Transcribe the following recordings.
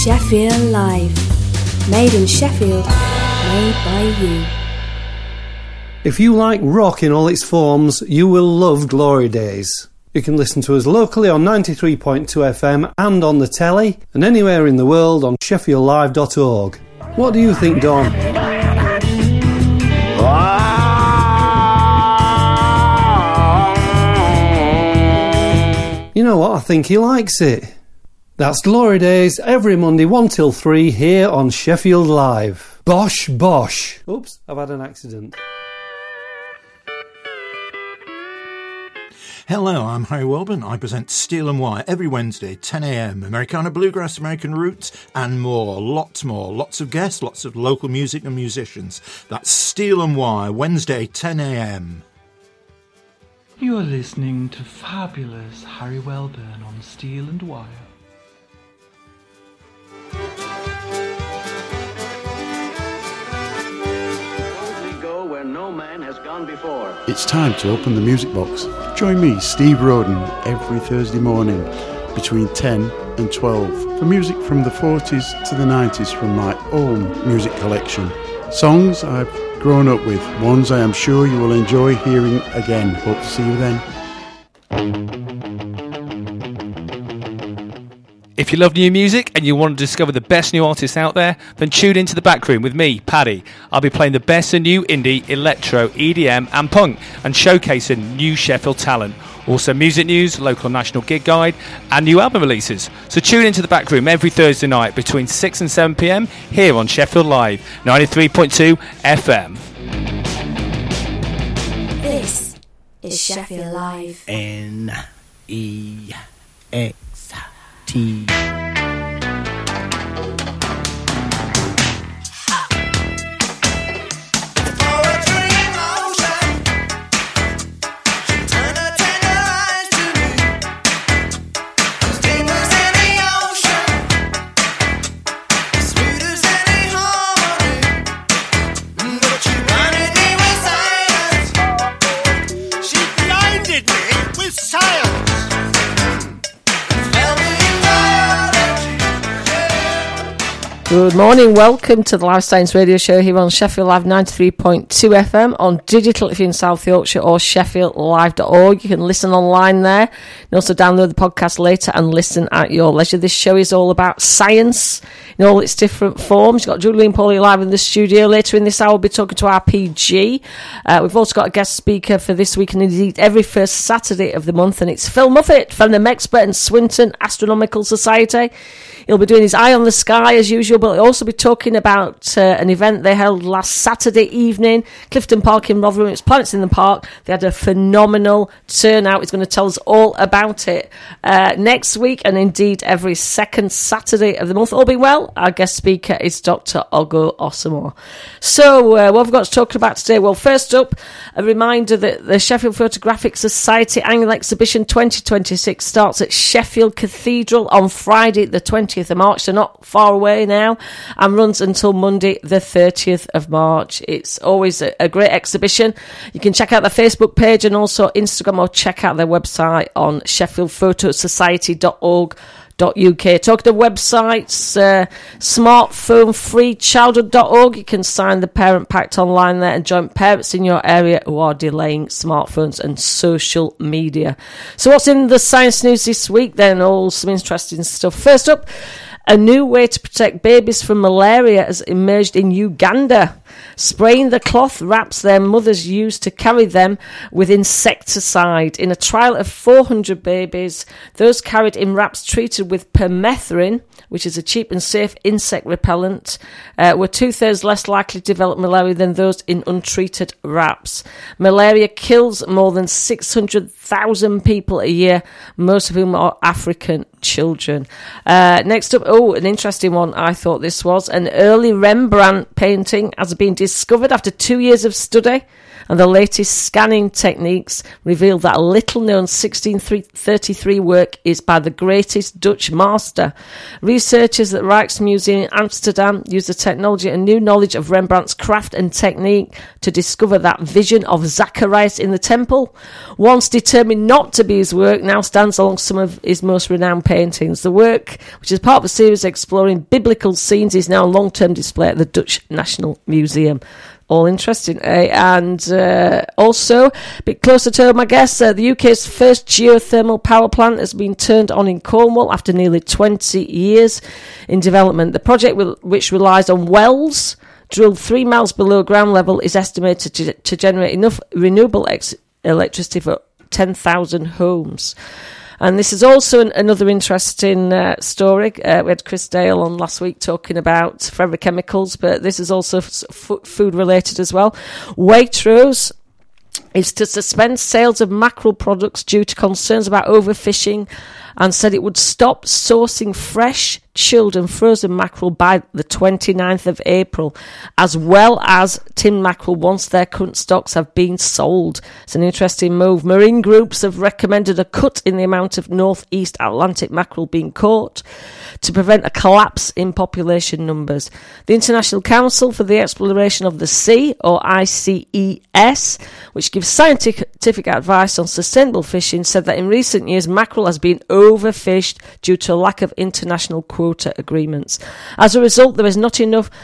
Sheffield Live. Made in Sheffield, made by you. If you like rock in all its forms, you will love Glory Days. You can listen to us locally on 93.2 FM and on the telly, and anywhere in the world on sheffieldlive.org. What do you think, Don? You know what? I think he likes it. That's Glory Days every Monday 1 till 3 here on Sheffield Live. Bosh, bosh. Oops, I've had an accident. Hello, I'm Harry Welburn. I present Steel and Wire every Wednesday, 10 a.m. Americana Bluegrass, American Roots, and more. Lots of guests, lots of local music and musicians. That's Steel and Wire, Wednesday, 10 a.m. You are listening to fabulous Harry Welburn on Steel and Wire. Where no man has gone before. It's time to open the music box. Join me, Steve Roden, every Thursday morning between 10 and 12 for music from the 40s to the 90s from my own music collection. Songs I've grown up with, ones I am sure you will enjoy hearing again. Hope to see you then. If you love new music and you want to discover the best new artists out there, then tune into The Backroom with me, Paddy. I'll be playing the best of new indie, electro, EDM and punk and showcasing new Sheffield talent. Also music news, local and national gig guide and new album releases. So tune into The Backroom every Thursday night between 6 and 7 p.m. here on Sheffield Live, 93.2 FM. This is Sheffield Live. N-E-X-T. Good morning, welcome to the Live Science Radio Show here on Sheffield Live 93.2 FM on digital if you're in South Yorkshire or sheffieldlive.org. You can listen online there. You can also download the podcast later and listen at your leisure. This show is all about science in all its different forms. You've got Julie and Paulie live in the studio. Later in this hour we'll be talking to RPG. We've also got a guest speaker for this week and indeed every first Saturday of the month, and it's Phil Muffett from the Mexpert and Swinton Astronomical Society. He'll be doing his Eye on the Sky as usual, but he'll also be talking about an event they held last Saturday evening, Clifton Park in Rotherham. It's Planets in the Park. They had a phenomenal turnout. He's going to tell us all about it next week, and indeed every second Saturday of the month. All being well, our guest speaker is Dr. Ogo Osimo. So what have we got to talk about today? Well, first up, a reminder that the Sheffield Photographic Society Annual Exhibition 2026 starts at Sheffield Cathedral on Friday the 20th of March, so not far away now, and runs until Monday the 30th of March. It's always a great exhibition. You can check out their Facebook page and also Instagram, or check out their website on sheffieldphotosociety.org.uk. Talking to websites, smartphonefreechildhood.org. You can sign the Parent Pact online there and join parents in your area who are delaying smartphones and social media. So what's in the science news this week then? All some interesting stuff. First up, a new way to protect babies from malaria has emerged in Uganda. Spraying the cloth wraps their mothers use to carry them with insecticide. In a trial of 400 babies, those carried in wraps treated with permethrin, which is a cheap and safe insect repellent, were 2/3 less likely to develop malaria than those in untreated wraps. Malaria kills more than 600,000 people a year, most of whom are African children. Next up, an interesting one I thought this was. An early Rembrandt painting has been discovered after 2 years of study And the latest scanning techniques reveal that a little-known 1633 work is by the greatest Dutch master. Researchers at Rijksmuseum in Amsterdam used the technology and new knowledge of Rembrandt's craft and technique to discover that vision of Zacharias in the temple. Once determined not to be his work, now stands along some of his most renowned paintings. The work, which is part of a series exploring biblical scenes, is now on long-term display at the Dutch National Museum. All interesting, eh? And also, a bit closer to home, I guess, the UK's first geothermal power plant has been turned on in Cornwall after nearly 20 years in development. The project, which relies on wells drilled 3 miles below ground level, is estimated to generate enough renewable electricity for 10,000 homes. And this is also another interesting story. We had Chris Dale on last week talking about forever chemicals, but this is also food related as well. Waitrose is to suspend sales of mackerel products due to concerns about overfishing, and said it would stop sourcing fresh, chilled and frozen mackerel by the 29th of April, as well as tinned mackerel once their current stocks have been sold. It's an interesting move. Marine groups have recommended a cut in the amount of northeast Atlantic mackerel being caught to prevent a collapse in population numbers. The International Council for the Exploration of the Sea, or ICES, which gives scientific advice on sustainable fishing, said that in recent years mackerel has been overfished due to a lack of international quota agreements. As a result, there is not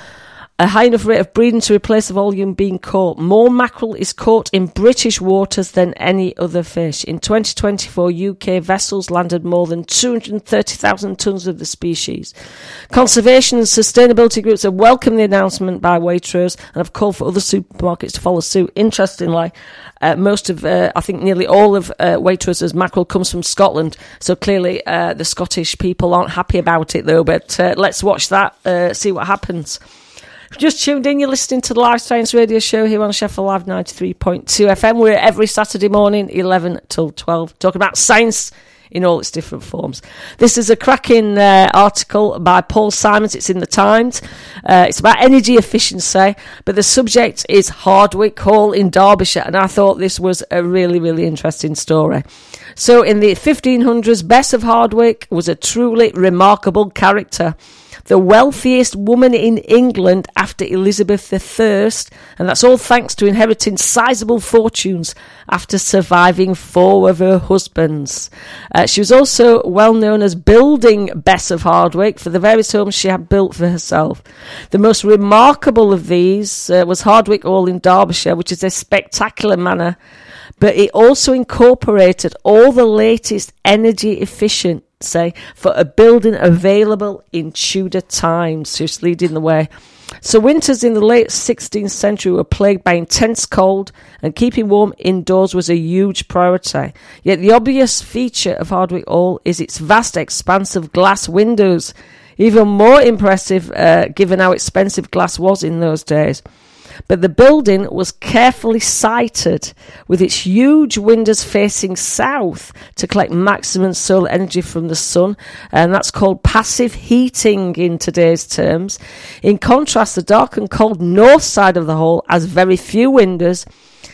a high enough rate of breeding to replace the volume being caught. More mackerel is caught in British waters than any other fish. In 2024, UK vessels landed more than 230,000 tonnes of the species. Conservation and sustainability groups have welcomed the announcement by Waitrose and have called for other supermarkets to follow suit. Interestingly, most of, I think nearly all of Waitrose's mackerel comes from Scotland, so clearly the Scottish people aren't happy about it though, but let's watch that, see what happens. If you just tuned in, you're listening to the Live Science Radio Show here on Sheffield Live 93.2 FM. We're every Saturday morning, 11 till 12, talking about science in all its different forms. This is a cracking article by Paul Simons. It's in the Times. It's about energy efficiency, but the subject is Hardwick Hall in Derbyshire, and I thought this was a really, really interesting story. So in the 1500s, Bess of Hardwick was a truly remarkable character. The wealthiest woman in England after Elizabeth I, and that's all thanks to inheriting sizable fortunes after surviving 4 of her husbands. She was also well known as Building Bess of Hardwick for the various homes she had built for herself. The most remarkable of these was Hardwick Hall in Derbyshire, which is a spectacular manor, but it also incorporated all the latest energy efficient for a building available in Tudor times. She's leading the way. So winters in the late 16th century were plagued by intense cold, and keeping warm indoors was a huge priority. Yet the obvious feature of Hardwick Hall is its vast expanse of glass windows, even more impressive given how expensive glass was in those days. But the building was carefully sited with its huge windows facing south to collect maximum solar energy from the sun, and that's called passive heating in today's terms. In contrast, the dark and cold north side of the hall has very few windows,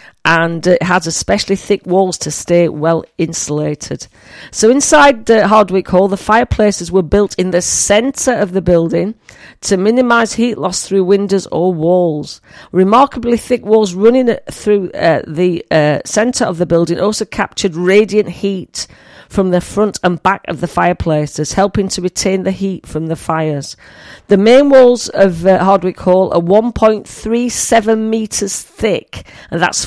and it has especially thick walls to stay well insulated. So inside Hardwick Hall, the fireplaces were built in the centre of the building to minimise heat loss through windows or walls. Remarkably thick walls running through the centre of the building also captured radiant heat from the front and back of the fireplaces, helping to retain the heat from the fires. The main walls of Hardwick Hall are 1.37 metres thick, and that's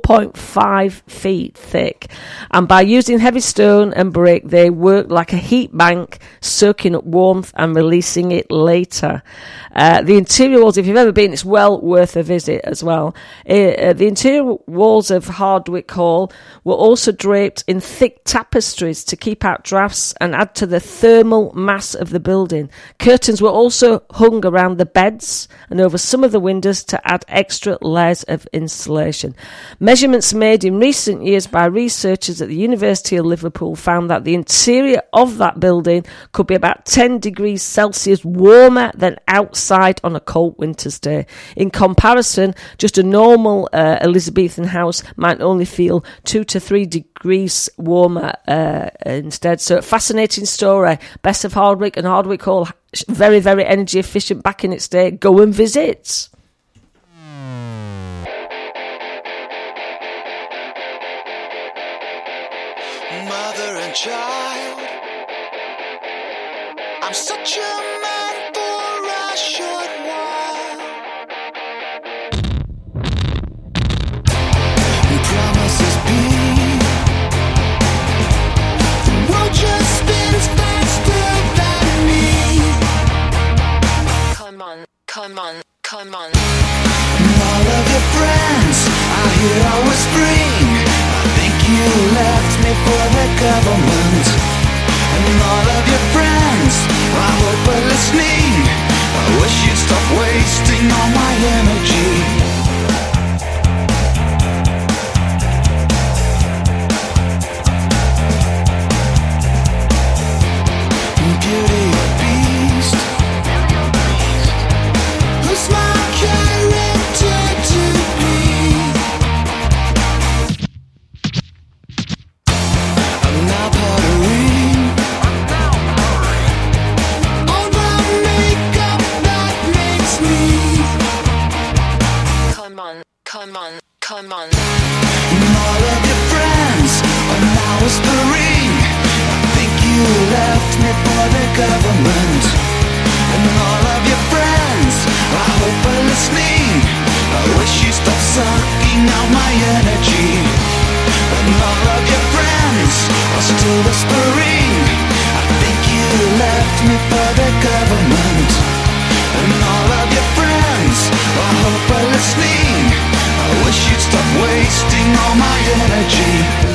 4.5 feet thick. And by using heavy stone and brick, they work like a heat bank, soaking up warmth and releasing it later. The interior walls, if you've ever been, it's well worth a visit as well. The interior walls of Hardwick Hall were also draped in thick tapestry entries to keep out drafts and add to the thermal mass of the building. Curtains were also hung around the beds and over some of the windows to add extra layers of insulation. Measurements made in recent years by researchers at the University of Liverpool found that the interior of that building could be about 10 degrees Celsius warmer than outside on a cold winter's day. In comparison, just a normal Elizabethan house might only feel 2 to 3 degrees warmer instead. So, fascinating story. Best of Hardwick and Hardwick Hall, very, very energy efficient back in its day. Go and visit. Mother and child, I'm such a man for a short while. Promises be the world just spins faster than me. Come on, come on, come on. All of your friends I hear are whispering, I think you left me for the government. And all of your friends I hope are listening, I wish you'd stop wasting all my energy. Beauty or beast, who's my character to be? I'm now pottery, all the makeup that makes me. Come on, come on, come on. And all of your friends are now whispering, you left me for the government. And all of your friends I hope are listening, I wish you stopped sucking out my energy. And all of your friends are still whispering, I think you left me for the government. And all of your friends I hope are listening, I wish you'd stop wasting all my energy.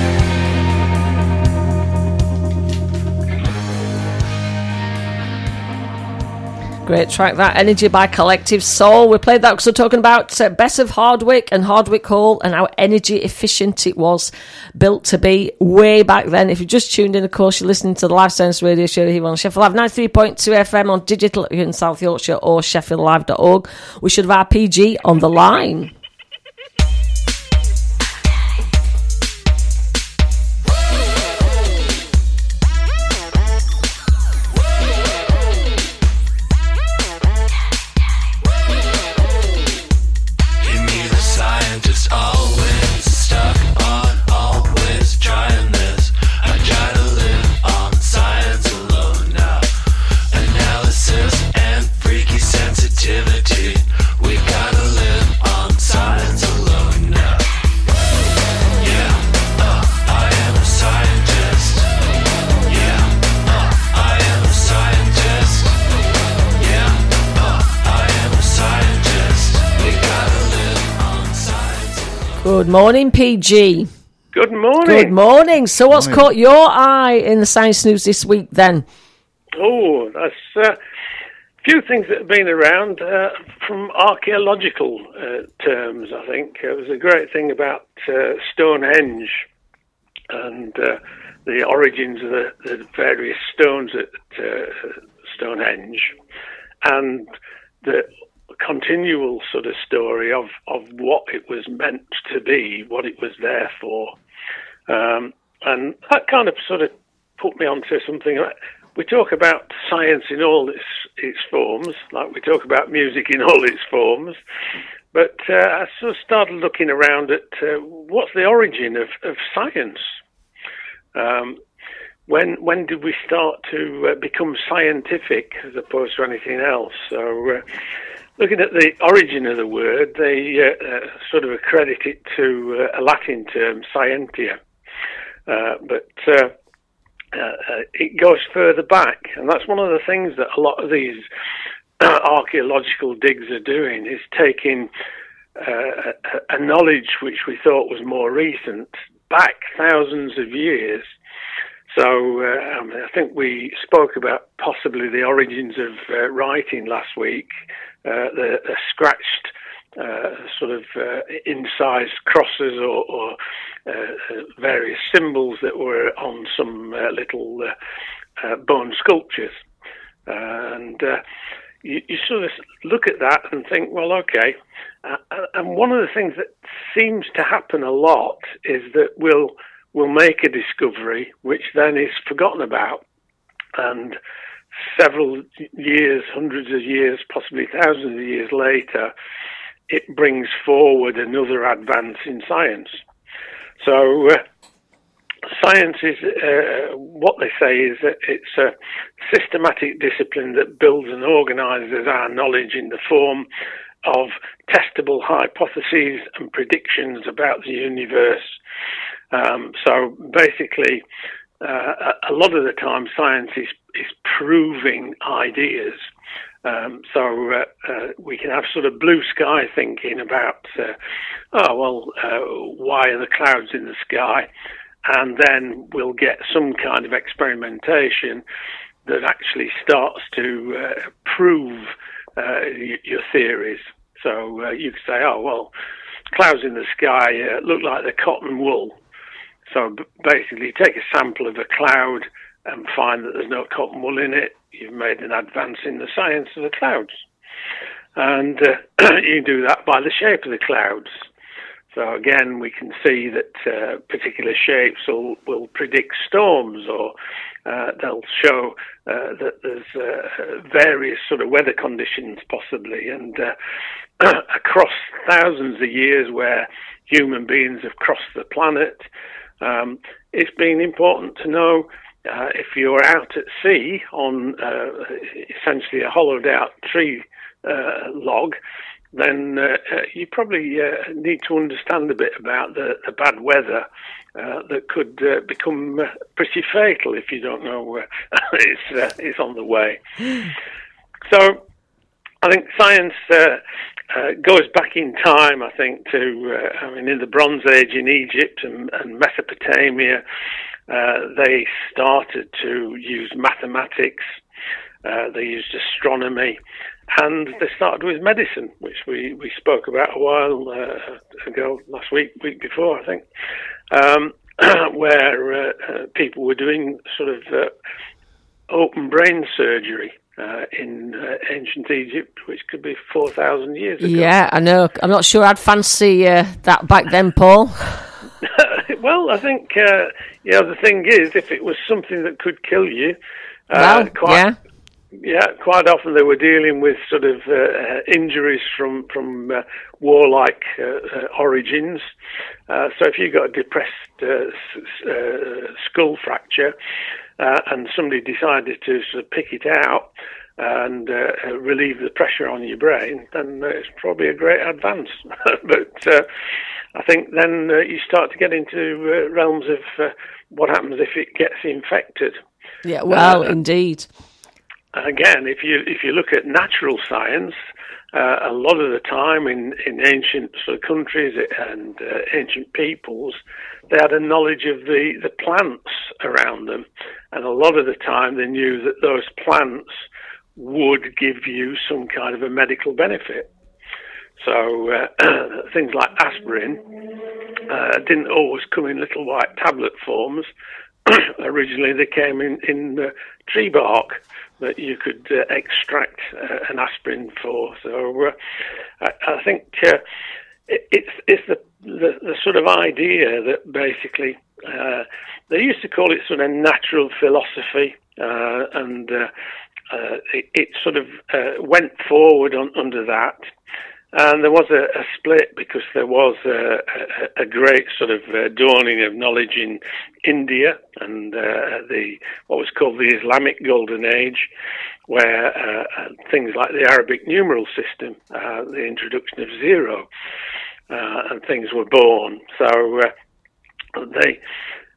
Great track, that. Energy by Collective Soul. We played that because we're talking about Bess of Hardwick and Hardwick Hall and how energy efficient it was built to be way back then. If you just tuned in, of course, you're listening to the Live Science Radio Show here on Sheffield Live 93.2 FM on digital in South Yorkshire or sheffieldlive.org. We should have RPG on the line. Good morning, PG. Good morning. Good morning. So what's caught your eye in the science news this week then? Oh, that's a few things that have been around from archaeological terms, I think. It was a great thing about Stonehenge and the origins of the various stones at Stonehenge and the continual sort of story of what it was meant to be, what it was there for. And that kind of sort of put me onto something. We talk about science in all its forms, like we talk about music in all its forms, but I sort of started looking around at what's the origin of science? When did we start to become scientific as opposed to anything else? So looking at the origin of the word, they sort of accredit it to a Latin term, scientia. But it goes further back, and that's one of the things that a lot of these archaeological digs are doing, is taking a knowledge which we thought was more recent back thousands of years So I think we spoke about possibly the origins of writing last week, the scratched sort of incised crosses or various symbols that were on some little bone sculptures. And you sort of look at that and think, well, okay. And one of the things that seems to happen a lot is that we'll make a discovery which then is forgotten about, and several years, hundreds of years, possibly thousands of years later, it brings forward another advance in science. So science is, what they say is that it's a systematic discipline that builds and organises our knowledge in the form of testable hypotheses and predictions about the universe. So basically, a lot of the time science is proving ideas. So we can have sort of blue sky thinking about, why are the clouds in the sky? And then we'll get some kind of experimentation that actually starts to prove your theories. So you could say, clouds in the sky look like they're cotton wool. So basically, take a sample of a cloud and find that there's no cotton wool in it. You've made an advance in the science of the clouds. And you do that by the shape of the clouds. So again, we can see that particular shapes will predict storms, or they'll show that there's various sort of weather conditions possibly. And across thousands of years where human beings have crossed the planet, it's been important to know if you're out at sea on essentially a hollowed out tree log, then you probably need to understand a bit about the bad weather that could become pretty fatal if you don't know it's on the way. So I think science goes back in time, I think, to, in the Bronze Age in Egypt and Mesopotamia, they started to use mathematics, they used astronomy, and they started with medicine, which we spoke about a while ago, last week before, I think, where people were doing sort of open brain surgery in ancient Egypt, which could be 4,000 years ago. Yeah, I know. I'm not sure I'd fancy that back then, Paul. Well, I think, the thing is, if it was something that could kill you, quite often they were dealing with sort of injuries from warlike origins. So if you got a depressed skull fracture and somebody decided to sort of pick it out and relieve the pressure on your brain, then it's probably a great advance. But I think then you start to get into realms of what happens if it gets infected. Yeah, well, indeed. Again, if you look at natural science, a lot of the time in ancient sort of countries and ancient peoples, they had a knowledge of the plants around them, and a lot of the time they knew that those plants would give you some kind of a medical benefit. So things like aspirin didn't always come in little white tablet forms. Originally they came in tree bark that you could extract an aspirin for. So I think it's the sort of idea that basically they used to call it sort of natural philosophy, and it sort of went forward under that. And there was a split because there was a great sort of dawning of knowledge in India and what was called the Islamic Golden Age, where things like the Arabic numeral system, the introduction of zero, and things were born. So they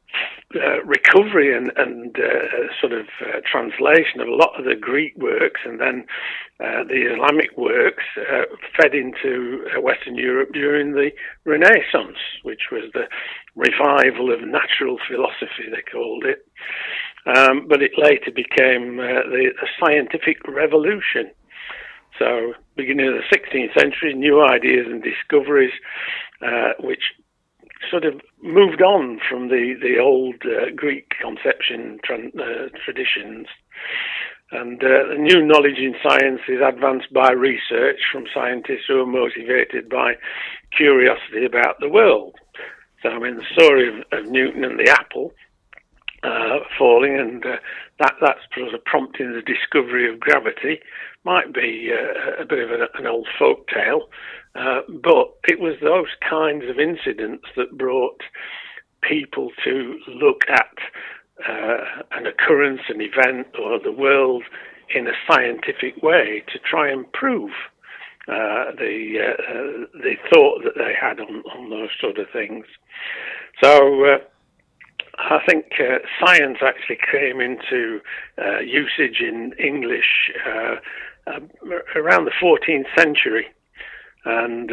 recovery and sort of translation of a lot of the Greek works and then the Islamic works fed into Western Europe during the Renaissance, which was the revival of natural philosophy, they called it. But it later became the scientific revolution. So, beginning of the 16th century, new ideas and discoveries, which sort of moved on from the old Greek conception traditions. And the new knowledge in science is advanced by research from scientists who are motivated by curiosity about the world. So, I mean, the story of Newton and the apple falling, and that's sort of prompting the discovery of gravity might be a bit of an old folk tale, but it was those kinds of incidents that brought people to look at an occurrence, an event, or the world in a scientific way to try and prove the thought that they had on those sort of things. So I think science actually came into usage in English around the 14th century, and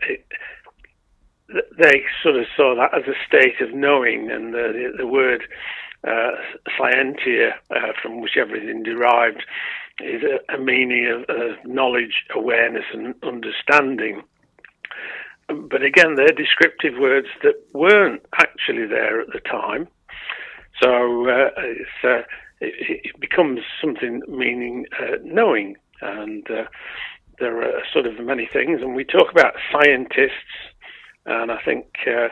they sort of saw that as a state of knowing, and the word scientia, from which everything derived, is a meaning of knowledge, awareness, and understanding. But again, they're descriptive words that weren't actually there at the time. So it becomes something meaning knowing. And there are sort of many things. And we talk about scientists, and I think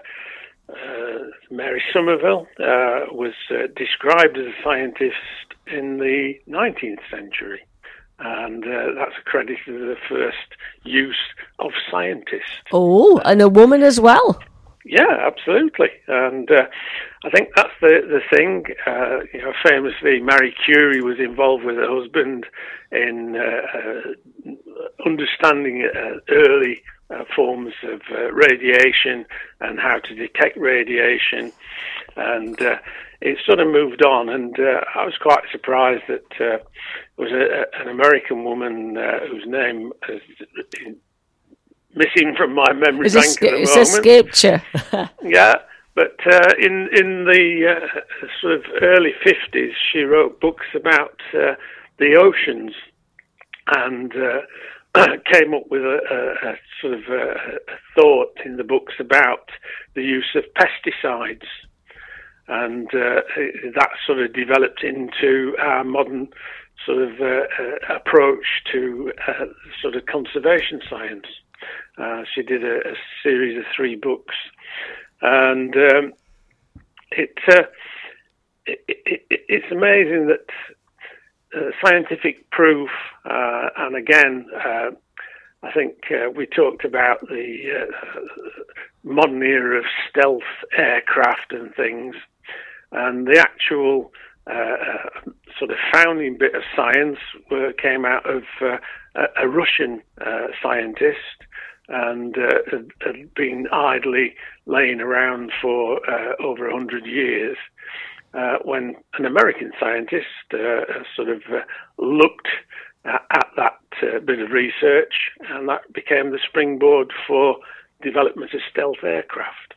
Mary Somerville was described as a scientist in the 19th century. And that's a credit to the first use of scientist. Oh, and a woman as well. Yeah, absolutely. And I think that's the thing. Famously, Marie Curie was involved with her husband in understanding early forms of radiation and how to detect radiation. And it sort of moved on, and I was quite surprised that it was an American woman whose name is missing from my memory bank at the moment. It's escaped you. Yeah, but in the sort of early 50s, she wrote books about the oceans, and came up with a sort of a thought in the books about the use of pesticides. And that sort of developed into our modern sort of approach to sort of conservation science. She did a series of 3 books, and it's amazing that scientific proof, and again, I think we talked about the modern era of stealth aircraft and things, and the actual sort of founding bit of science came out of a Russian scientist, and had been idly laying around for over 100 years, when an American scientist sort of looked at that bit of research, and that became the springboard for development of stealth aircraft.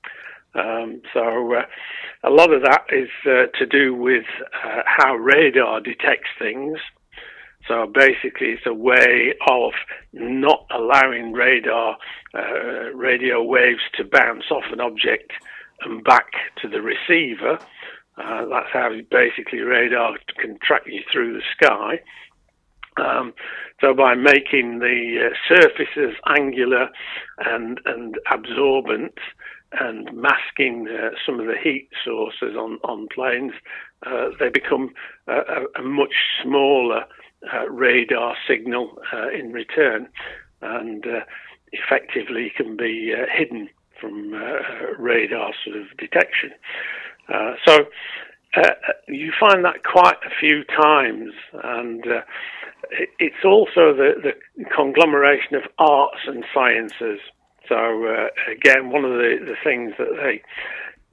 So a lot of that is to do with how radar detects things. So basically it's a way of not allowing radar radio waves to bounce off an object and back to the receiver. That's how basically radar can track you through the sky. So by making the surfaces angular and absorbent, and masking some of the heat sources on planes, they become a much smaller radar signal in return, and effectively can be hidden from radar sort of detection. So you find that quite a few times, and it's also the conglomeration of arts and sciences. So again, one of the things that they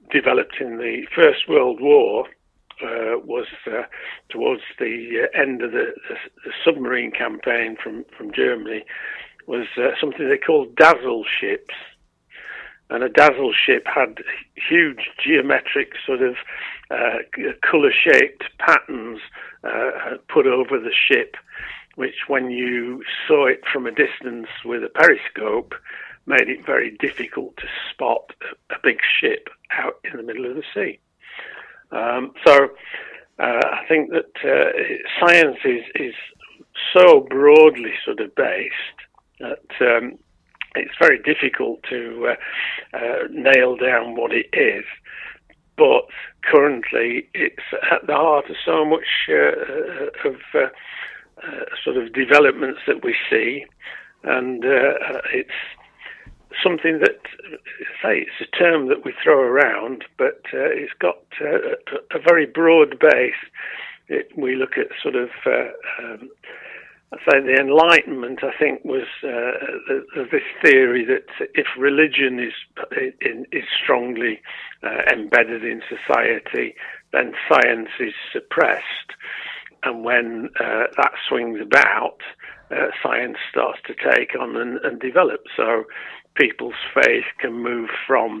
developed in the First World War was towards the end of the submarine campaign from Germany, was something they called dazzle ships. And a dazzle ship had huge geometric sort of colour-shaped patterns put over the ship, which when you saw it from a distance with a periscope made it very difficult to spot a big ship out in the middle of the sea. So I think that science is so broadly sort of based that it's very difficult to nail down what it is. But currently it's at the heart of so much of sort of developments that we see, and it's something that, say, it's a term that we throw around, but it's got a very broad base. We look at sort of, I say the Enlightenment, I think, was this theory that if religion is strongly embedded in society, then science is suppressed. And when that swings about, science starts to take on and develop. So people's faith can move from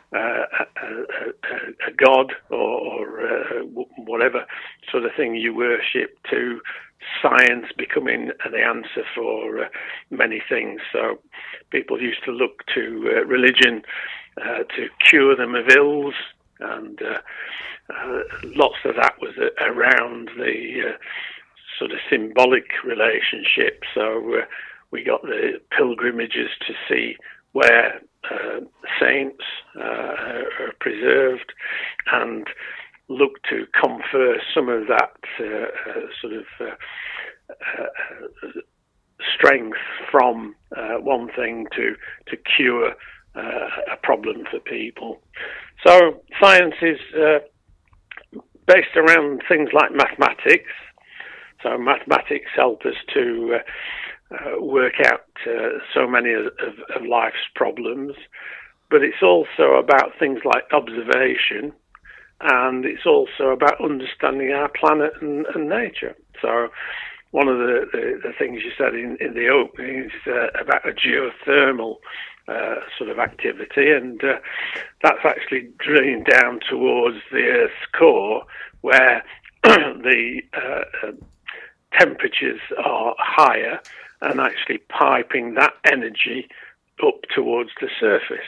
a god or whatever sort of thing you worship to science becoming the answer for many things. So people used to look to religion to cure them of ills, and lots of that was around the sort of symbolic relationship. So we got the pilgrimages to see where saints are preserved, and look to confer some of that sort of strength from one thing to cure a problem for people. So science is based around things like mathematics. So mathematics help us to work out so many of life's problems, but it's also about things like observation, and it's also about understanding our planet and nature. So one of the things you said in the opening is about a geothermal sort of activity, and that's actually drilling down towards the Earth's core, where the temperatures are higher, and actually piping that energy up towards the surface.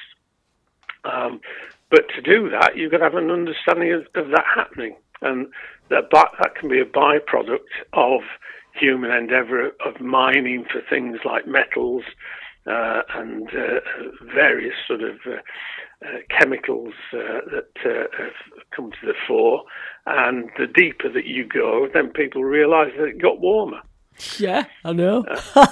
But to do that, you've got to have an understanding of that happening, and that can be a byproduct of human endeavour of mining for things like metals and various sort of chemicals that have come to the fore. And the deeper that you go, then people realise that it got warmer. Yeah, I know.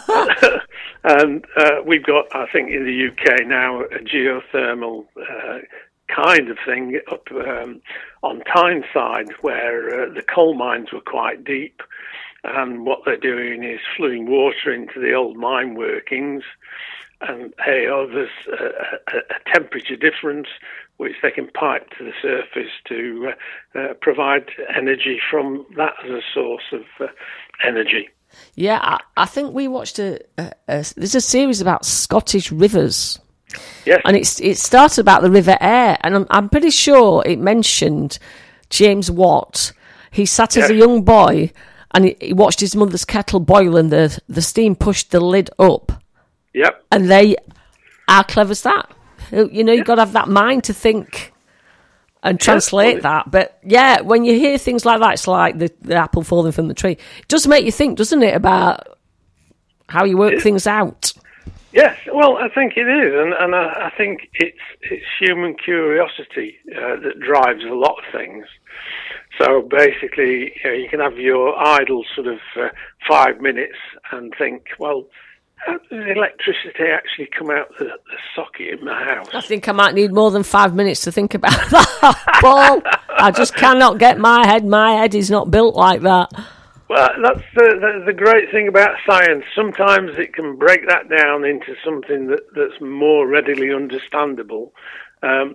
And we've got, I think, in the UK now, a geothermal kind of thing up on Tyneside, where the coal mines were quite deep, and what they're doing is flowing water into the old mine workings, and there's a temperature difference which they can pipe to the surface to provide energy from that as a source of energy. Yeah, I think we watched there's a series about Scottish rivers. Yes. And it started about the River Aire, and I'm pretty sure it mentioned James Watt. He sat as a young boy, and he watched his mother's kettle boil, and the steam pushed the lid up. Yep. And how clever is that? You know, you've got to have that mind to think and translate that. But yeah, when you hear things like that, it's like the apple falling from the tree. It does make you think, doesn't it, about how you work things out? Yes, well, I think it is, and I think it's human curiosity that drives a lot of things. So basically, you can have your idle sort of 5 minutes and think, well, how does electricity actually come out the socket in my house? I think I might need more than 5 minutes to think about that, Paul. I just cannot get my head. My head is not built like that. Well, that's the great thing about science. Sometimes it can break that down into something that's more readily understandable. But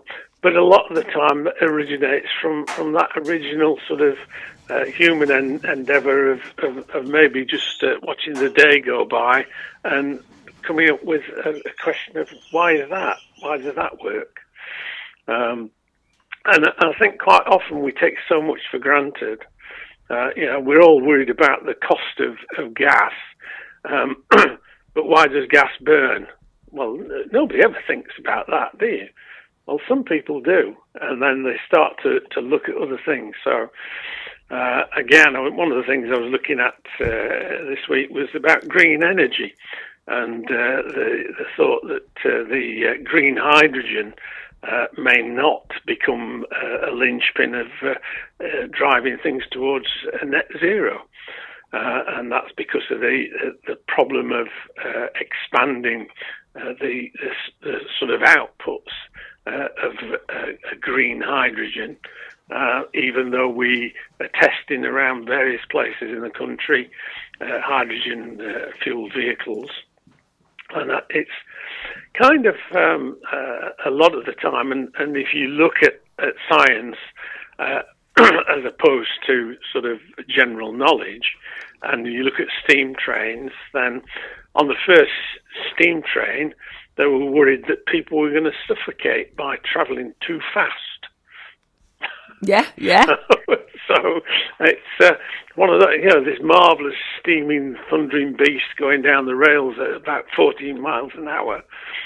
but a lot of the time it originates from that original sort of human endeavour of maybe just watching the day go by and coming up with a question of why is that? Why does that work? And I think quite often we take so much for granted. We're all worried about the cost of gas, but why does gas burn? Well, nobody ever thinks about that, do you? Well, some people do, and then they start to look at other things. So, again, one of the things I was looking at this week was about green energy, and the thought that the green hydrogen may not become a linchpin of driving things towards a net zero. And that's because of the problem of expanding the sort of outputs of green hydrogen, even though we are testing around various places in the country hydrogen fueled vehicles. And it's kind of a lot of the time, and if you look at science as opposed to sort of general knowledge, and you look at steam trains, then on the first steam train, they were worried that people were going to suffocate by travelling too fast. Yeah. So it's one of the, this marvellous steaming, thundering beast going down the rails at about 14 miles an hour.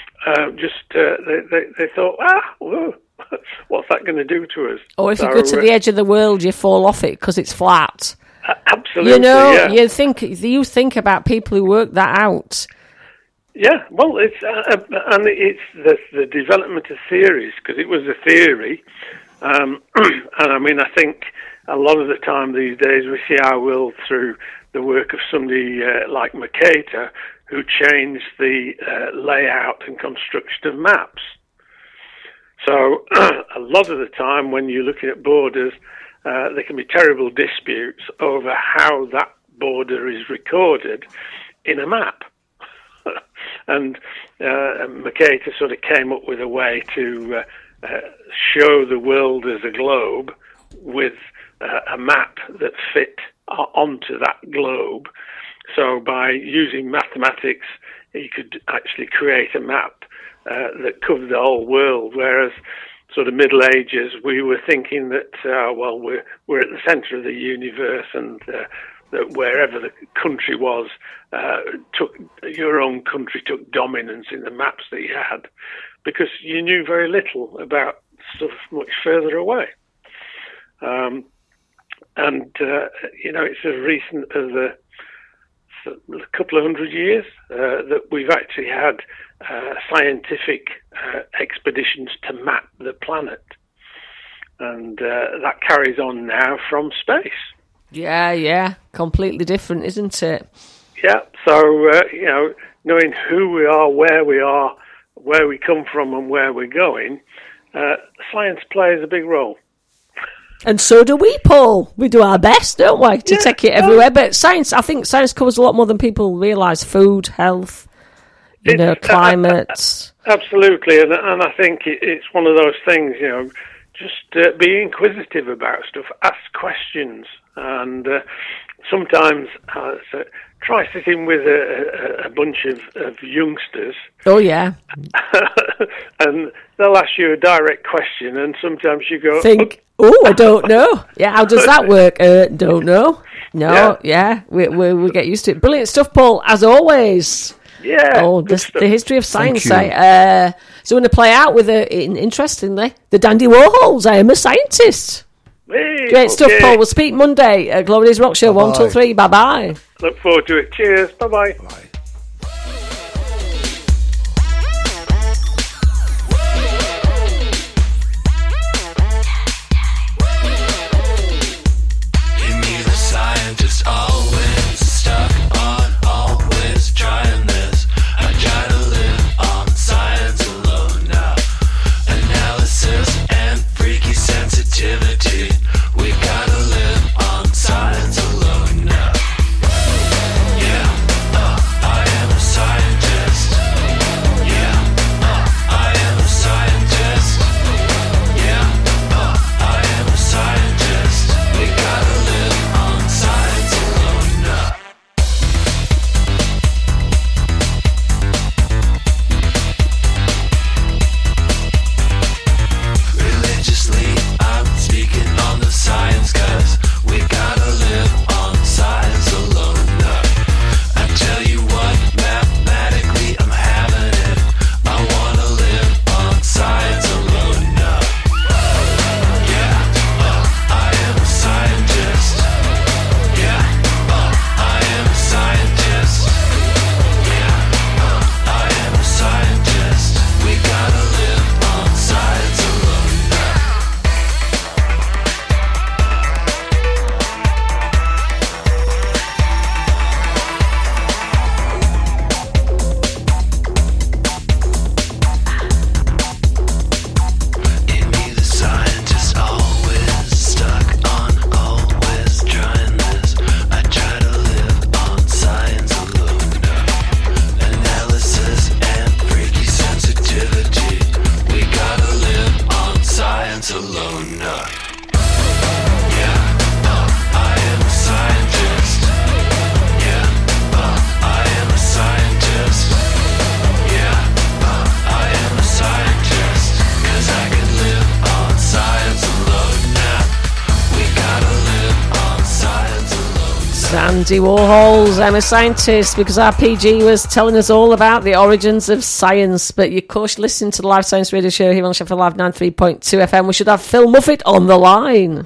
They thought, whoa, what's that going to do to us? Or if you go to the edge of the world, you fall off it because it's flat. Absolutely, you think about people who work that out. Yeah, well, it's the development of theories, because it was a theory, and I mean, I think a lot of the time these days we see our world through the work of somebody like Mercator, who changed the layout and construction of maps. So a lot of the time when you're looking at borders, there can be terrible disputes over how that border is recorded in a map. And Mercator sort of came up with a way to show the world as a globe with a map that fit onto that globe. So by using mathematics, he could actually create a map that covered the whole world, whereas sort of Middle Ages, we were thinking that, we're at the centre of the universe, and that wherever the country was, your own country took dominance in the maps that you had, because you knew very little about stuff much further away. It's as recent as a couple of 100 years that we've actually had scientific expeditions to map the planet, and that carries on now from space. Yeah, completely different, isn't it? Yeah, so knowing who we are, where we come from, and where we're going, science plays a big role. And so do we, Paul. We do our best, don't we, to take it everywhere. But I think science covers a lot more than people realise. Food, health, climate. Absolutely, and I think it's one of those things, just be inquisitive about stuff, ask questions, and sometimes try sitting with a bunch of youngsters. Oh, yeah. And they'll ask you a direct question, and sometimes you go... I don't know. Yeah, how does that work? Don't know. No, yeah. We get used to it. Brilliant stuff, Paul, as always. Yeah. Oh, the history of science. So we're going to play out with, interestingly, the Dandy Warhols. I am a scientist. Hey, Great stuff, Paul. We'll speak Monday at Glory Days Rock Show. 1 till 3. Bye-bye. Look forward to it. Cheers. Bye-bye. Bye. Science alone now. Yeah, Andy Warhol's I'm a Scientist, because RPG was telling us all about the origins of science. But you, of course, listen to the Live Science Radio Show here on Sheffield Live 93.2 FM. We should have Phil Muffet on the line.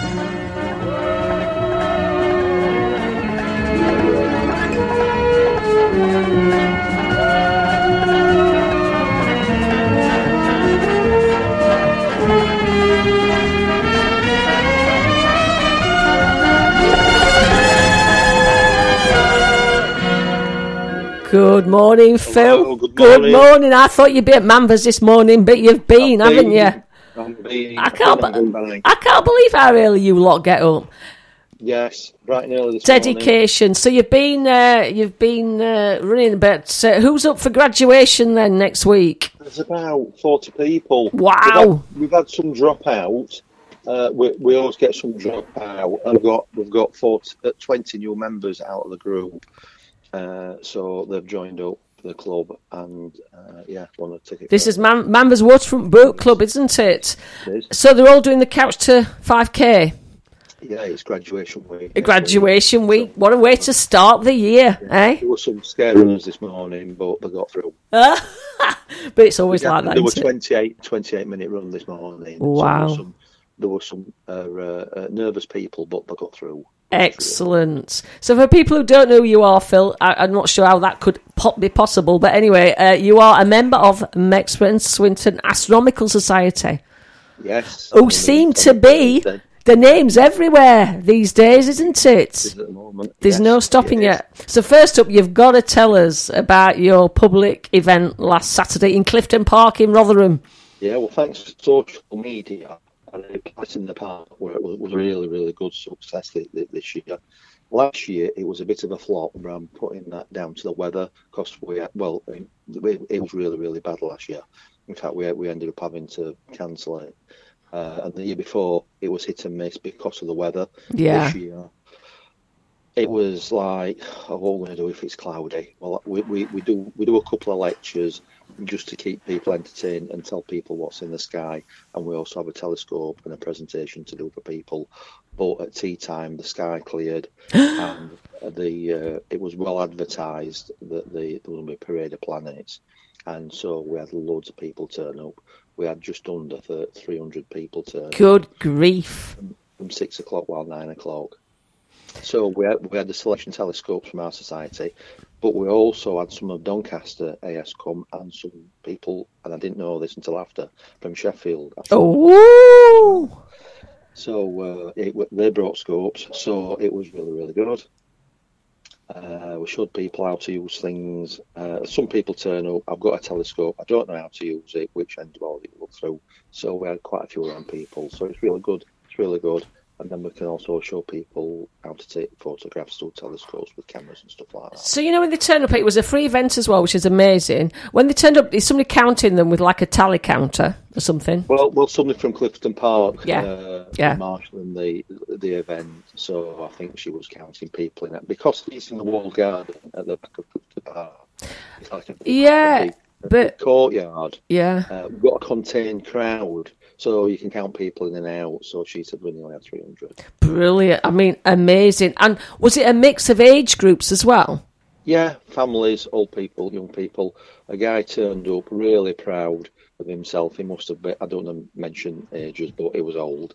Good morning, Phil. Hello, good morning. I thought you'd be at Manvers this morning, but you've been, haven't you? I can't believe how early you lot get up. Yes, bright and early this Dedication. morning. So you've been running a bit. Who's up for graduation then next week? There's about 40 people. Wow. We've had some drop out. We always get some drop out. And we've got 20 new members out of the group. So they've joined up the club and won a ticket. This is Manvers Waterfront Boat Club, isn't it? It is. So they're all doing the Couch to 5K. Yeah, it's graduation week. Graduation week. What a way to start the year, eh? There were some scare runners this morning, but they got through. But it's always like that. There were 28-minute run this morning. Wow. So there were some nervous people, but they got through. Excellent. So for people who don't know who you are, Phil, I'm not sure how that could be possible, but anyway, you are a member of Mexborough and Swinton Astronomical Society. Yes. Who seem to be the names everywhere these days, isn't it? At the moment. There's no stopping it. So first up, you've got to tell us about your public event last Saturday in Clifton Park in Rotherham. Yeah, well, thanks to social media. And the place in the park where it was really, really good success this year. Last year, it was a bit of a flop, but I'm putting that down to the weather, because it was really, really bad last year. In fact, we ended up having to cancel it. And the year before, it was hit and miss because of the weather. Yeah. This year, it was like, what are we going to do if it's cloudy? Well, we do a couple of lectures just to keep people entertained and tell people what's in the sky, and we also have a telescope and a presentation to do for people. But at tea time, the sky cleared, and it was well advertised that there was going to be a parade of planets, and so we had loads of people turn up. We had just under 300 people turn up. Good grief! From 6 o'clock while 9 o'clock. So we had the selection telescopes from our society, but we also had some of Doncaster AS come and some people, and I didn't know this until after, from Sheffield. Oh! So they brought scopes, so it was really, really good. We showed people how to use things. Some people turn up, I've got a telescope, I don't know how to use it, which end will it look through. So we had quite a few around people, so it's really good. It's really good. And then we can also show people how to take photographs through telescopes with cameras and stuff like that. So, when they turned up, it was a free event as well, which is amazing. When they turned up, is somebody counting them with like a tally counter or something? Well, somebody from Clifton Park yeah. marshalling the event. So I think she was counting people in it. Because it's in the walled garden at the back of Clifton Park. It's like a courtyard. Yeah. We've got a contained crowd. So you can count people in and out. So she said we only had 300. Brilliant. I mean, amazing. And was it a mix of age groups as well? Yeah, families, old people, young people. A guy turned up really proud of himself. He must have been, I don't know, mention ages, but he was old.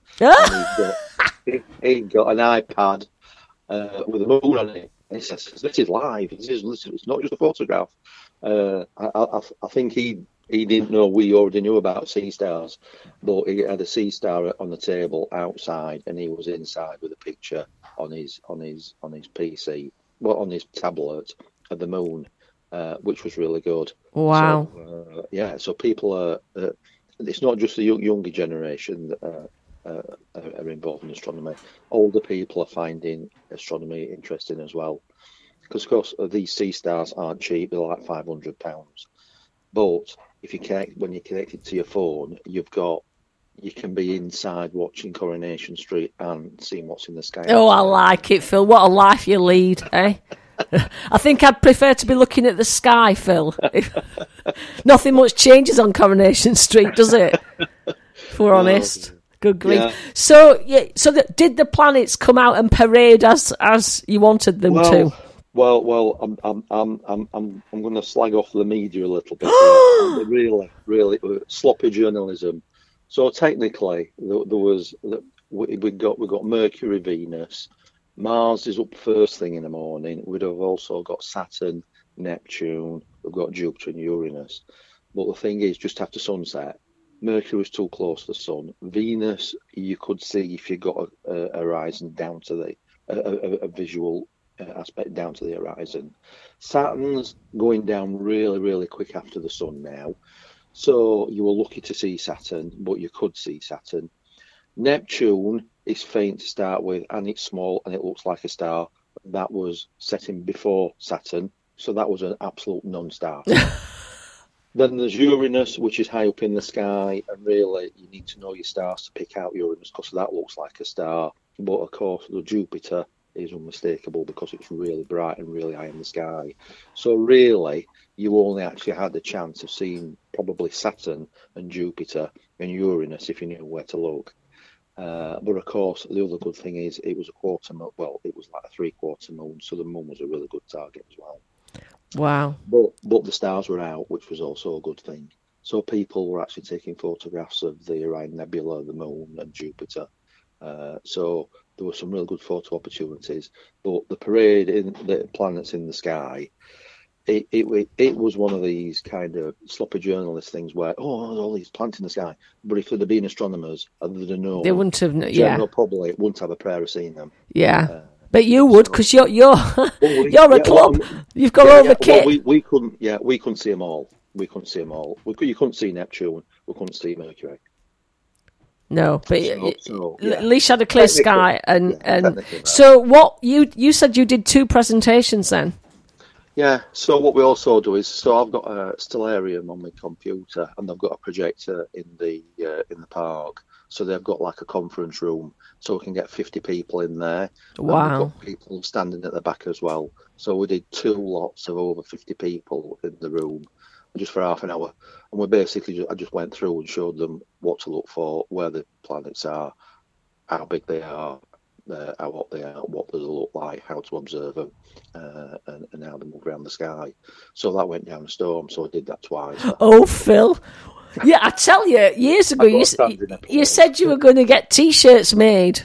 He got an iPad with a moon on it. And he says, this is live. It's not just a photograph. I think he didn't know we already knew about sea stars, but he had a sea star on the table outside, and he was inside with a picture on his PC, well, on his tablet of the moon, which was really good. Wow. So, so people are. It's not just the younger generation that are involved in astronomy. Older people are finding astronomy interesting as well, because of course these sea stars aren't cheap; they're like £500. But if when you're connected to your phone, you can be inside watching Coronation Street and seeing what's in the sky. Oh, I like it, Phil. What a life you lead, eh? I think I'd prefer to be looking at the sky, Phil. Nothing much changes on Coronation Street, does it? If we're honest. Good grief. Yeah. So, did the planets come out and parade as you wanted them to? Well, I'm going to slag off the media a little bit. Really sloppy journalism. So technically, we got Mercury, Venus, Mars is up first thing in the morning. We'd have also got Saturn, Neptune. We've got Jupiter and Uranus. But the thing is, just after sunset, Mercury was too close to the sun. Venus, you could see if you got a horizon down to a visual aspect down to the horizon. Saturn's going down really, really quick after the sun now. So you were lucky to see Saturn, but you could see Saturn. Neptune is faint to start with, and it's small, and it looks like a star. That was setting before Saturn, so that was an absolute non-star. Then there's Uranus, which is high up in the sky, and really you need to know your stars to pick out Uranus because that looks like a star. But of course, the Jupiter is unmistakable because it's really bright and really high in the sky. So really, you only actually had the chance of seeing probably Saturn and Jupiter and Uranus if you knew where to look. But of course, the other good thing is it was a quarter moon. Well, it was like a 3/4 moon, so the moon was a really good target as well. Wow. But the stars were out, which was also a good thing. So people were actually taking photographs of the Orion Nebula, the moon, and Jupiter. So there were some really good photo opportunities. But the parade in the planets in the sky, it was one of these kind of sloppy journalist things where, there's all these planets in the sky. But if there'd have been astronomers and they'd have known, they wouldn't have. Probably wouldn't have a prayer of seeing them. Yeah. But you would, because you're a club. You've got all the kit. Well, we couldn't. Yeah, we couldn't see them all. You couldn't see Neptune. We couldn't see Mercury. No, but at least you had a clear sky. And so, what you said you did 2 presentations then? Yeah. So what we also do is, I've got a Stellarium on my computer, and I've got a projector in the park. So they've got like a conference room, so we can get 50 people in there. Wow. And we've got people standing at the back as well. So we did 2 lots of over 50 people in the room, just for half an hour. And we basically, I just went through and showed them what to look for, where the planets are, how big they are, what they are, what they look like, how to observe them, and how they move around the sky. So that went down a storm, so I did that twice. Oh, Phil. Yeah, I tell you, years ago, you said you were going to get T-shirts made.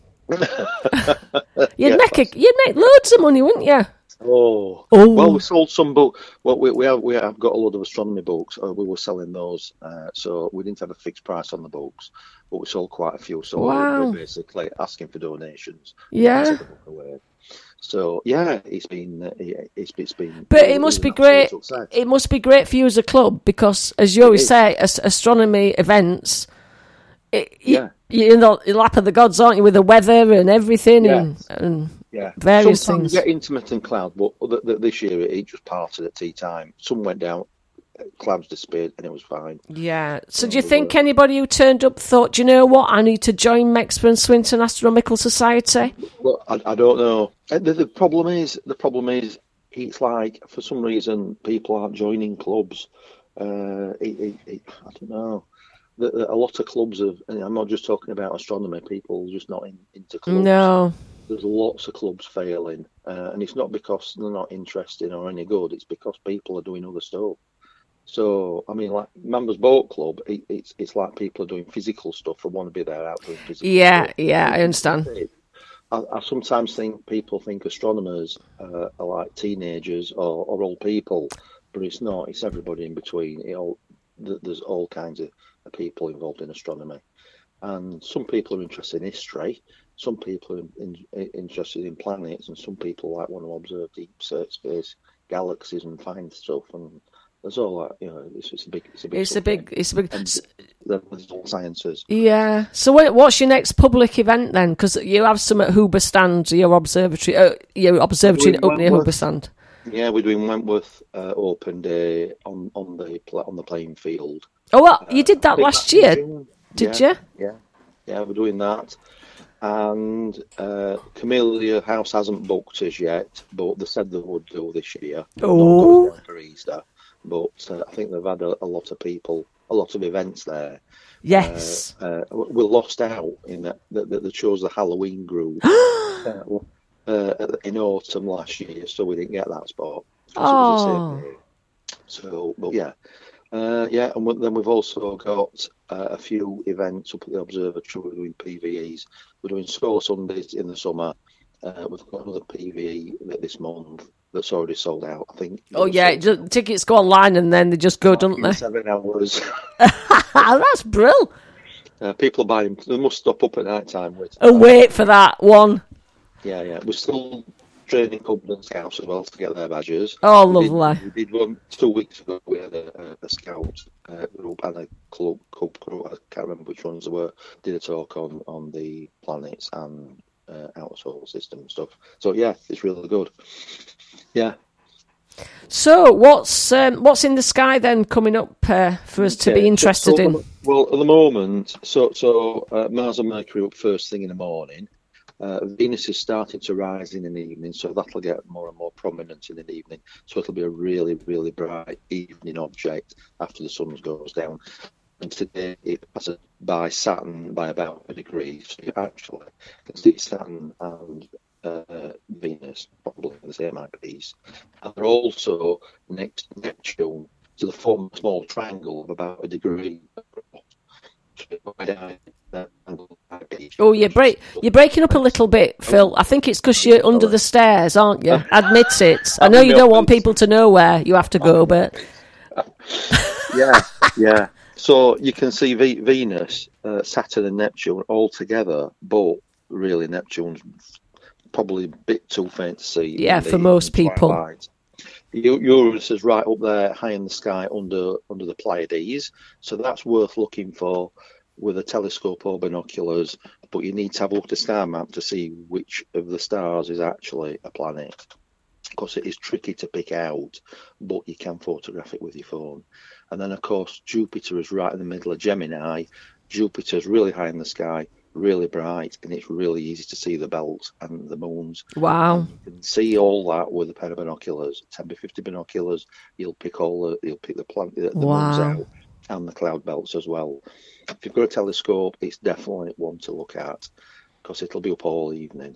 You'd make loads of money, wouldn't you? Oh. Well, we sold some books. Well, we have got a lot of astronomy books. We were selling those, so we didn't have a fixed price on the books, but we sold quite a few. So we're basically asking for donations. Yeah. So yeah, it's been. But it must be great. Success. It must be great for you as a club because, as you always say, astronomy events. You're in the lap of the gods, aren't you, with the weather and everything and various Sometimes things. You get intermittent cloud, but this year it just parted at tea time. Sun went down, clouds disappeared, and it was fine. Yeah. So do you think anybody who turned up thought, do you know what, I need to join Mexper and Swinton Astronomical Society? Well, I don't know. The problem is, it's like, for some reason, people aren't joining clubs. I don't know. A lot of clubs and I'm not just talking about astronomy, people are just not into clubs. No. There's lots of clubs failing, and it's not because they're not interesting or any good, it's because people are doing other stuff. So, I mean, like Members Boat Club, it's like people are doing physical stuff and want to be there out doing physical stuff. Yeah, I understand. I sometimes think people think astronomers are like teenagers or old people, but it's not. It's everybody in between. There's all kinds of people involved in astronomy, and some people are interested in history, some people are interested in planets, and some people want to observe deep space galaxies and find stuff. And there's all that, it's a big. There's all sciences. Yeah. So what's your next public event then? Because you have some at Hoober Stand, your observatory opening at Hoober Stand. Yeah, we're doing Wentworth Open Day on the playing field. Oh, well, you did that last year, did you? Yeah, we're doing that. And Camellia House hasn't booked us yet, but they said they would do this year. Oh. For Easter. But I think they've had a lot of people a lot of events there. Yes. We lost out in that they chose the Halloween group in autumn last year, so we didn't get that spot. Oh. So, but yeah. And then we've also got a few events up at the observatory. We're doing PVEs. We're doing Solar Sundays in the summer. We've got another PVE this month that's already sold out, I think. Oh, yeah, tickets go online and then they just go, don't they? 7 hours. That's brilliant. People are buying. They must stop up at night time. Wait for that one. Yeah. We're still training Cubs and Scouts as well to get their badges. Oh, lovely. We did one 2 weeks ago. We had a Scout group and a Cub group. I can't remember which ones they were. Did a talk on the planets and outer solar system and stuff. So yeah, it's really good. Yeah. So what's in the sky then coming up for us to be interested in? Well, at the moment, so Mars and Mercury up first thing in the morning. Venus is starting to rise in the evening, so that'll get more and more prominent in the evening. So it'll be a really, really bright evening object after the sun goes down. And today it passes by Saturn by about a degree, so you actually can see Saturn and Venus probably in the same eyepiece. And they're also next to Neptune, so they form a small triangle of about a degree. Oh, you're breaking up a little bit, Phil. I think it's because you're under the stairs, aren't you? Admit it. I know you don't want people to know where you have to go, but yeah. So you can see Venus, Saturn, and Neptune all together, but really Neptune's probably a bit too faint to see. Yeah, for most people. Uranus is right up there, high in the sky, under the Pleiades. So that's worth looking for with a telescope or binoculars. But you need to have a look at the star map to see which of the stars is actually a planet. Because it is tricky to pick out, but you can photograph it with your phone. And then, of course, Jupiter is right in the middle of Gemini. Jupiter's really high in the sky, really bright, and it's really easy to see the belt and the moons. Wow. And you can see all that with a pair of binoculars. 10x50 binoculars, you'll pick the moons out and the cloud belts as well. If you've got a telescope, it's definitely one to look at because it'll be up all evening.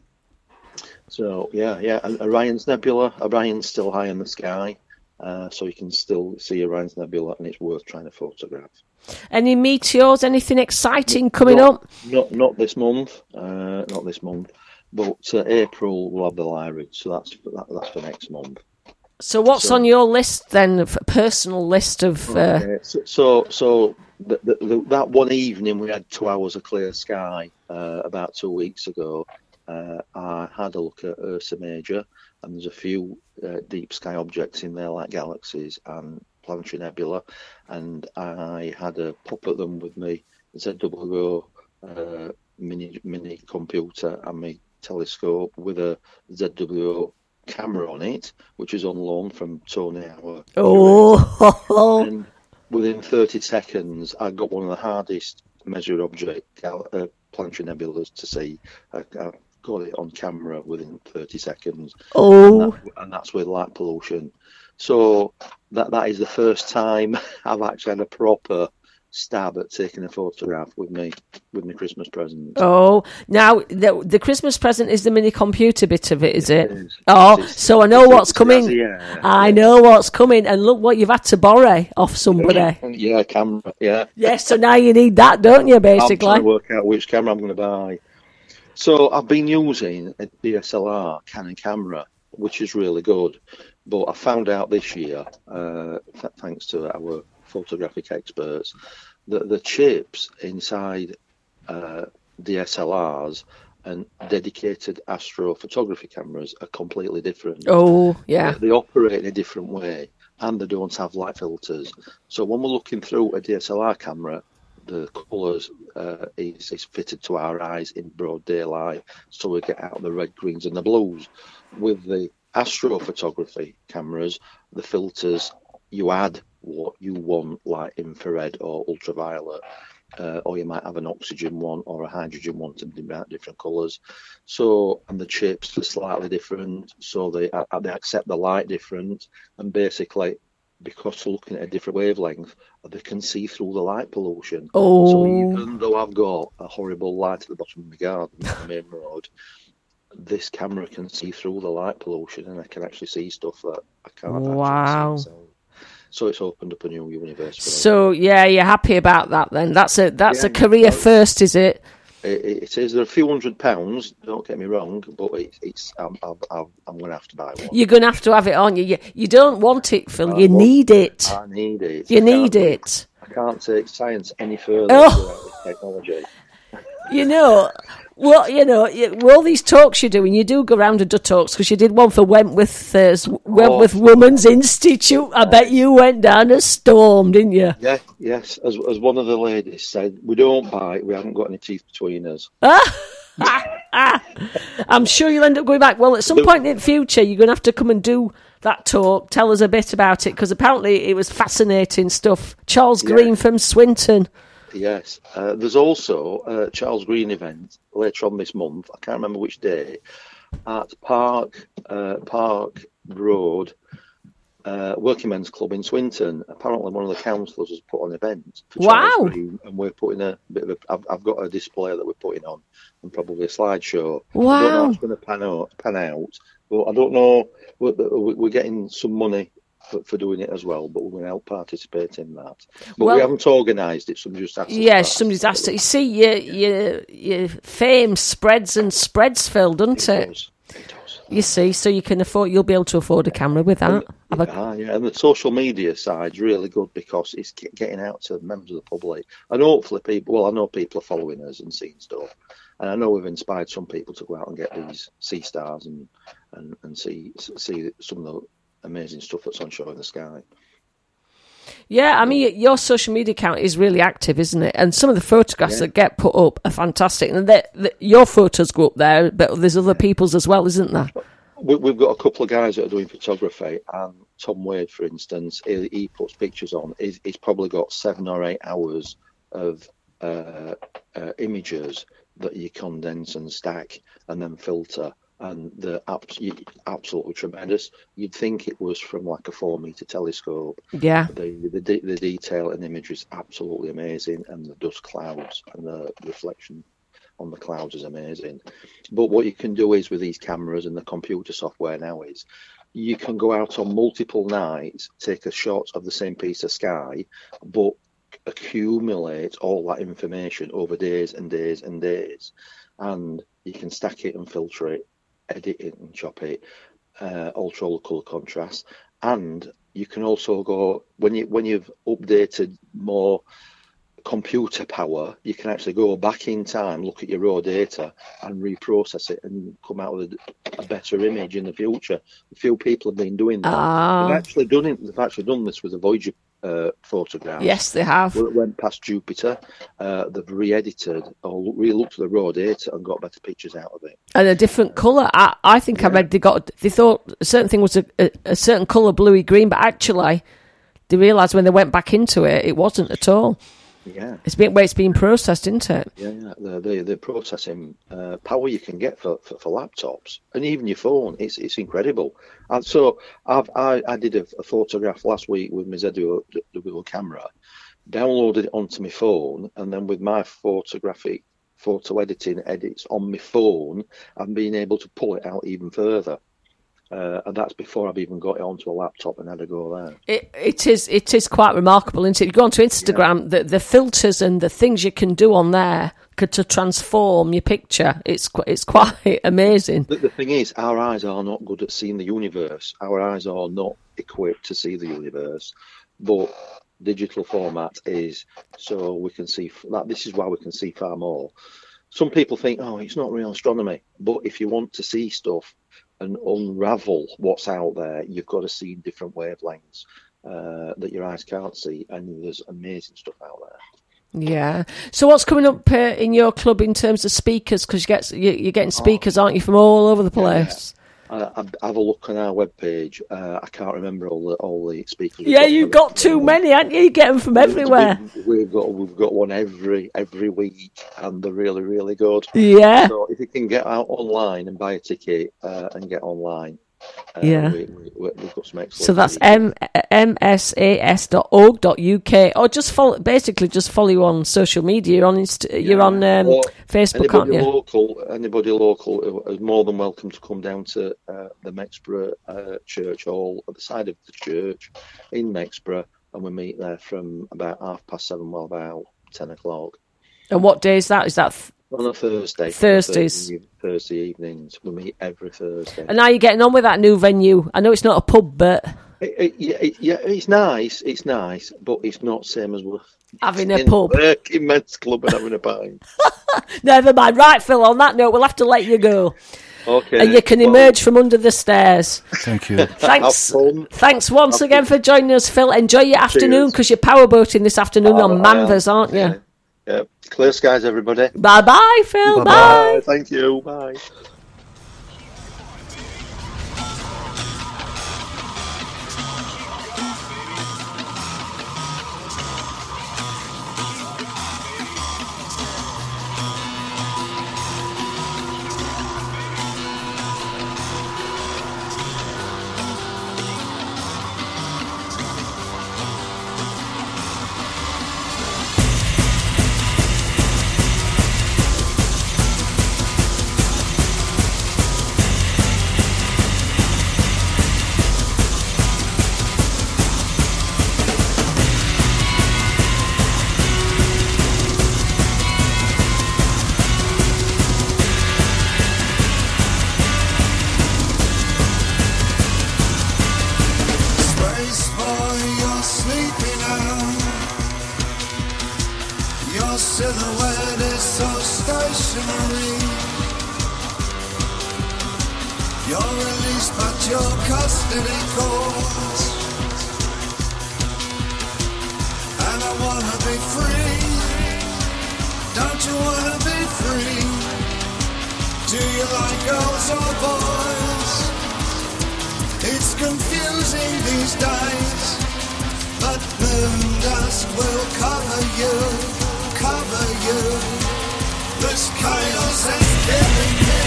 So, yeah, and Orion's still high in the sky, so you can still see Orion's Nebula, and it's worth trying to photograph. Any meteors, anything exciting coming up? Not this month, but April we'll have the Lyrids, so that's for next month. So what's on your list then, personal list of... So that one evening we had 2 hours of clear sky about 2 weeks ago. I had a look at Ursa Major, and there's a few deep sky objects in there like galaxies and planetary nebula, and I had a pop at them with my ZWO mini computer and my telescope with a ZWO camera on it, which is on loan from Tony Hour. Oh! And within 30 seconds, I got one of the hardest measured object planetary nebulas to see. I got it on camera within 30 seconds. Oh! And that's with light pollution. So that is the first time I've actually had a proper stab at taking a photograph with me Christmas present. Oh, now the Christmas present is the mini computer bit of it, is it? It is. Oh, so I know what's coming. I know what's coming, and look what you've had to borrow off somebody. Yeah, camera. Yeah. Yes, so now you need that, don't you? Basically, I'm trying to work out which camera I'm going to buy. So I've been using a DSLR Canon camera, which is really good. But I found out this year, thanks to our photographic experts, that the chips inside DSLRs and dedicated astrophotography cameras are completely different. Oh, yeah. They operate in a different way, and they don't have light filters. So when we're looking through a DSLR camera, the colours is fitted to our eyes in broad daylight, so we get out the red, greens and the blues. With the astrophotography cameras, the filters, you add what you want, like infrared or ultraviolet, or you might have an oxygen one or a hydrogen one to be different colours. So, and the chips are slightly different, so they accept the light different, and basically because they're looking at a different wavelength, they can see through the light pollution. Oh. So even though I've got a horrible light at the bottom of my garden on the main road, this camera can see through the light pollution, and I can actually see stuff that I can't Wow. actually see. So it's opened up a new universe for me. So yeah, you're happy about that then? That's a career first, is it? It is. There are a few £100. Don't get me wrong, but I'm going to have to buy one. You're going to have it, aren't you? You don't want it, Phil. You need it. I need it. You need it. I can't take science any further Oh. without this technology. With all these talks you're doing, you do go round and do talks, because you did one for Wentworth Women's Institute. I bet you went down a storm, didn't you? Yeah, yes. As one of the ladies said, we don't bite, we haven't got any teeth between us. I'm sure you'll end up going back. Well, at some point in the future, you're going to have to come and do that talk. Tell us a bit about it, because apparently it was fascinating stuff. Charles Green from Swinton. Yes. There's also a Charles Green event later on this month. I can't remember which day, at Park Road Working Men's Club in Swinton. Apparently one of the councillors has put on an event for Charles Green, and we're putting a bit of I've got a display that we're putting on, and probably a slideshow. Wow. I don't know how it's going to pan out, but I don't know. We're getting some money for doing it as well, but we're going to help participate in that. But we haven't organised it, somebody just asked us. Yes, somebody's asked it. You see, your fame spreads, Phil, doesn't it? It does. You see, so you'll be able to afford a camera with that. Yeah, and the social media side's really good, because it's getting out to members of the public, and hopefully I know people are following us and seeing stuff, and I know we've inspired some people to go out and get these sea stars and see some of the amazing stuff that's on show in the sky. Yeah, I mean, your social media account is really active, isn't it? And some of the photographs that get put up are fantastic. And your photos go up there, but there's other people's as well, isn't there? We've got a couple of guys that are doing photography, and Tom Wade, for instance, he puts pictures on. He's probably got 7 or 8 hours of images that you condense and stack and then filter. And they're absolutely tremendous. You'd think it was from like a 4-meter telescope. Yeah. The detail and imagery is absolutely amazing, and the dust clouds and the reflection on the clouds is amazing. But what you can do is, with these cameras and the computer software now, is you can go out on multiple nights, take a shot of the same piece of sky, but accumulate all that information over days and days and days, and you can stack it and filter it, edit it and chop it, alter all the colour contrast, and you can also go when you've updated more computer power, you can actually go back in time, look at your raw data, and reprocess it and come out with a better image in the future. A few people have been doing that. They've actually done this with the Voyager photographs. Yes, they have. It went past Jupiter. They've re-edited or re-looked at the raw data and got better pictures out of it. And a different colour. I think I read they thought a certain thing was a certain colour, bluey green, but actually they realised when they went back into it, it wasn't at all. Yeah, it's been processed, isn't it? Yeah. The processing power you can get for laptops and even your phone, it's incredible. And so I did a photograph last week with my ZWO camera, downloaded it onto my phone, and then with my photo editing edits on my phone, I'm being able to pull it out even further. And that's before I've even got it onto a laptop and had a go there. It is quite remarkable, isn't it? You go onto Instagram, the filters and the things you can do on there to transform your picture. It's quite amazing. The thing is, our eyes are not good at seeing the universe. Our eyes are not equipped to see the universe, but digital format is, so we can see that. This is why we can see far more. Some people think, it's not real astronomy, but if you want to see stuff and unravel what's out there, you've got to see different wavelengths that your eyes can't see, and there's amazing stuff out there. Yeah. So what's coming up in your club in terms of speakers? Because you're getting speakers, aren't you, from all over the place? Have a look on our webpage. I can't remember all the speakers. Yeah, you've got too many, haven't you? You get them from everywhere. We've got one every week, and they're really, really good. Yeah. So if you can get out online and buy a ticket and get online, Yeah. We've got some excellent. So that's msas.org.uk, or just follow you on social media. You're on you're on Facebook, aren't you? Anybody local is more than welcome to come down to the Mexborough Church Hall at the side of the church in Mexborough, and we meet there from about 7:30, well, about 10 o'clock. And what day is that? Is that on a Thursday? Thursdays. Thursday evenings. We meet every Thursday. And how are you getting on with that new venue? I know it's not a pub, but it's nice. It's nice, but it's not same as we're having a pub. Working men's club and having a pint. Never mind. Right, Phil. On that note, we'll have to let you go. Okay. And you can emerge from under the stairs. Thank you. Thanks. Thanks once again for joining us, Phil. Enjoy your afternoon, because you're powerboating this afternoon on Manvers, aren't you? Yeah. Clear skies, everybody. Bye-bye, Phil. Bye. Thank you. Bye. Silhouette is so stationary. You're released but your custody calls. And I wanna be free. Don't you wanna be free? Do you like girls or boys? It's confusing these days, but moon dust will cover you. Cover you. This chaos is killing me.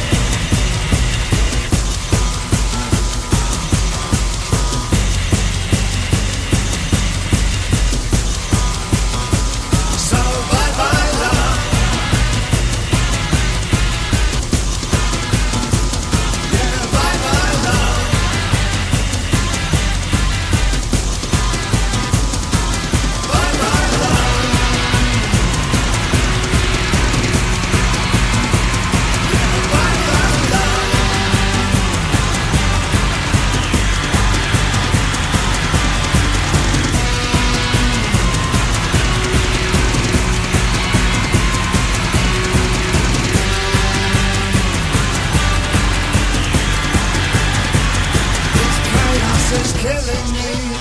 So bye bye love. Yeah, bye bye love. Bye bye love. Is killing me.